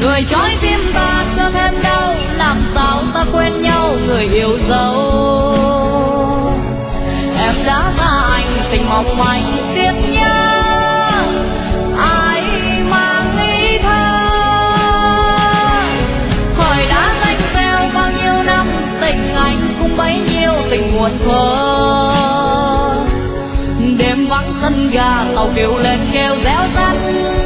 người trói tim ta chưa thêm đau, làm sao ta quên nhau người yêu dấu. Em đã xa anh tình mong manh tiếc nhớ, ai mang ý thơ. Thời đã danh gieo bao nhiêu năm, tình anh cũng bấy nhiêu tình muôn thuở. Đêm vắng sân ga tàu kêu lên kêu réo rắt,